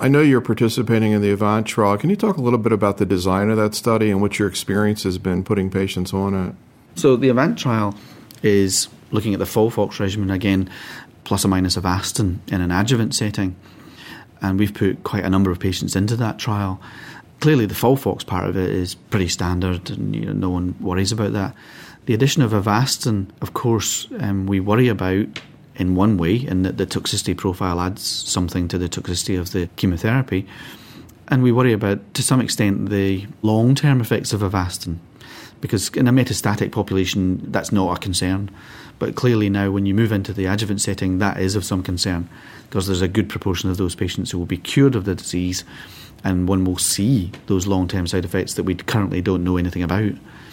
I know you're participating in the AVANT trial. Can you talk a little bit about the design of that study and what your experience has been putting patients on it? So the AVANT trial is looking at the FOLFOX regimen again, plus or minus Avastin in an adjuvant setting. And we've put quite a number of patients into that trial. Clearly the FOLFOX part of it is pretty standard and no one worries about that. The addition of Avastin, of course, we worry about in one way, in that the toxicity profile adds something to the toxicity of the chemotherapy. And we worry about, to some extent, the long-term effects of Avastin, because in a metastatic population, that's not a concern. But clearly now, when you move into the adjuvant setting, that is of some concern, because there's a good proportion of those patients who will be cured of the disease, and one will see those long-term side effects that we currently don't know anything about.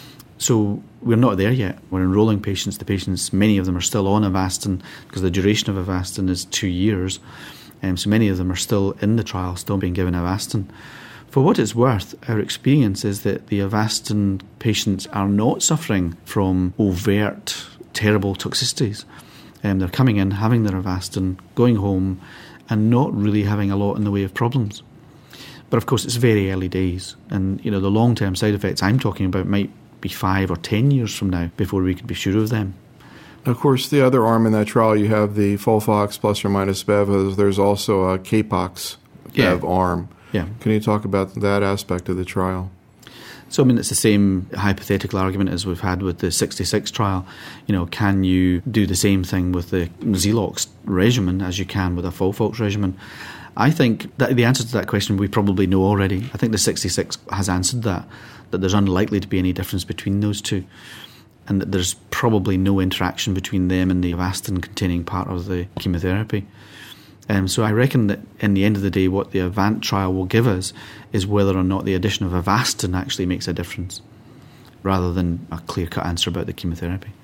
So we're not there yet. We're enrolling patients. The patients, many of them are still on Avastin, because the duration of Avastin is 2 years. So many of them are still in the trial, still being given Avastin. For what it's worth, our experience is that the Avastin patients are not suffering from overt, terrible toxicities. They're coming in, having their Avastin, going home, and not really having a lot in the way of problems. But of course, it's very early days. And the long-term side effects I'm talking about might be 5 or 10 years from now before we could be sure of them. Of course, the other arm in that trial, you have the FOLFOX plus or minus Bev. There's also a CAPOX Bev arm. Yeah. Can you talk about that aspect of the trial? So, it's the same hypothetical argument as we've had with the 66 trial. Can you do the same thing with the Xelox regimen as you can with a FOLFOX regimen? I think that the answer to that question we probably know already. I think the 66 has answered that there's unlikely to be any difference between those two, and that there's probably no interaction between them and the Avastin-containing part of the chemotherapy. So I reckon that in the end of the day, what the AVANT trial will give us is whether or not the addition of Avastin actually makes a difference, rather than a clear-cut answer about the chemotherapy.